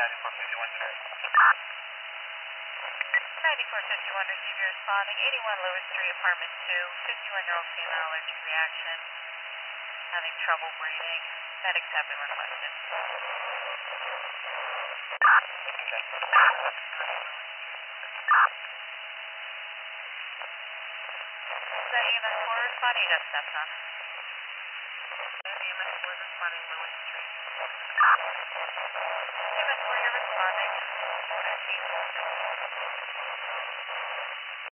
9451 received your responding. 81 Lewis Street, apartment 2. 51-year-old female allergic reaction. Having trouble breathing. Medics have been requested. Is that EMS 4 responding? You got steps on. EMS 4 responding Lewis Street.